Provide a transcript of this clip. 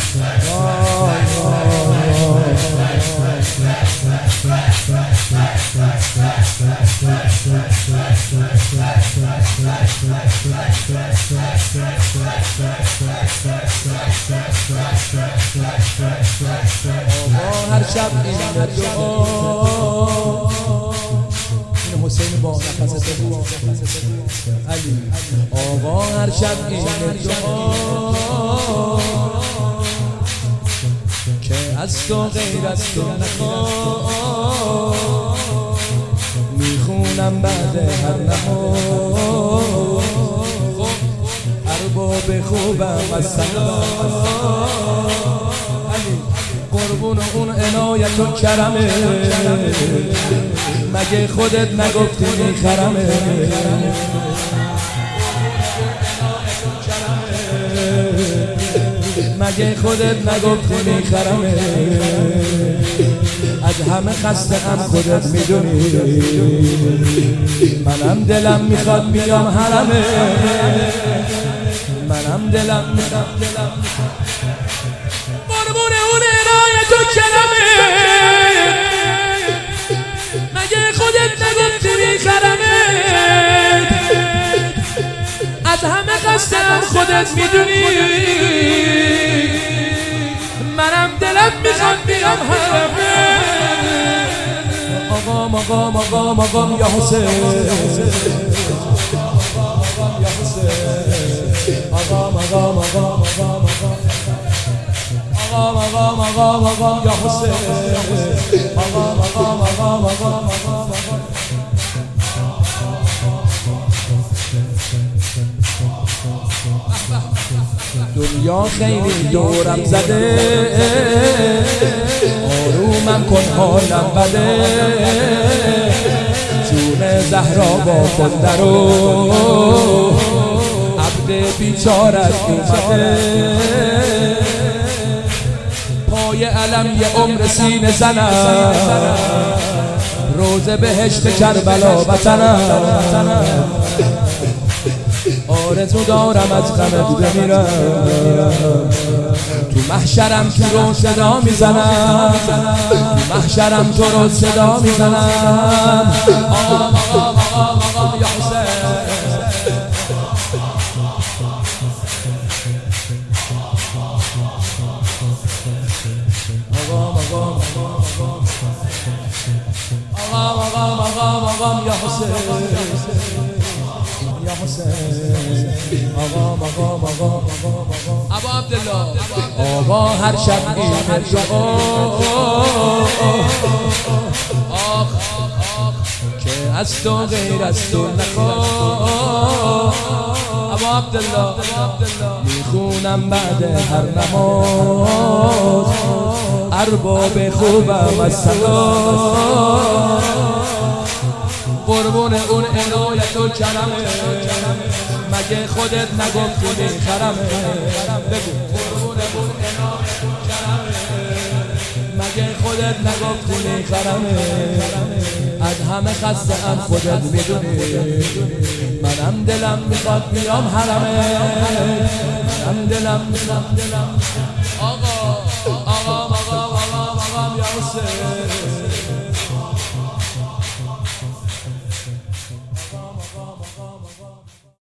هر شب این دعا این حسین با نفس دعا علی آقا هر شب این دعا که از تو غیر از تو نخواه میخونم بعد هر نماز ارباب خوبم از سلام قربون اون عنایت و کرمه مگه خودت نگفتی میخرمه مگه خودت نگفتی میخرمه از همه خسته هم خودت میدونی منم دلم میخواد بیام حرمه منم دلم میخواد قربون اون عنایت و کرمه مگه خودت نگفتی میخرمه از همه خسته هم خودت میدونی منم دلم میخواد بیام حرمه آقام آقام آقام آقام یا حسین آقام آقام آقام آقام آقام آقام آقام آقام یا حسین آقام آقام آقام آقام آقام دنیا خیلی دورم زده آرومم کن حالم بده جون زهرا با خود درو عبد بیچارت اومده پای علم یه عمر سینه زنم روز بهشت کربلا وطنم آرزو دارم از غمت بمیرم تو محشرم تو رو صدا میزنم تو محشرم تو رو صدا میزنم آقام آقام آقام آقام یا حسین آقام آقام آقام آقام آقام آقام یا حسین یا حسین آقام آقام آقام آقام ابا عبدالله آقا هر شب این دعا که از تو غیر از تو نخواه ابا عبدالله میخونم بعد هر نماز ارباب خوبم از سلام قربون اون عنایت و کرمه مگه خودت نگفتی میخرمه بگو قربون اون عنایت و کرمه مگه خودت نگفتی میخرمه از همه خسته هم خودت میدونی منم دلم میخواد بیام حرمه منم دلم آقا آقا آقا آقا آقا یا حسین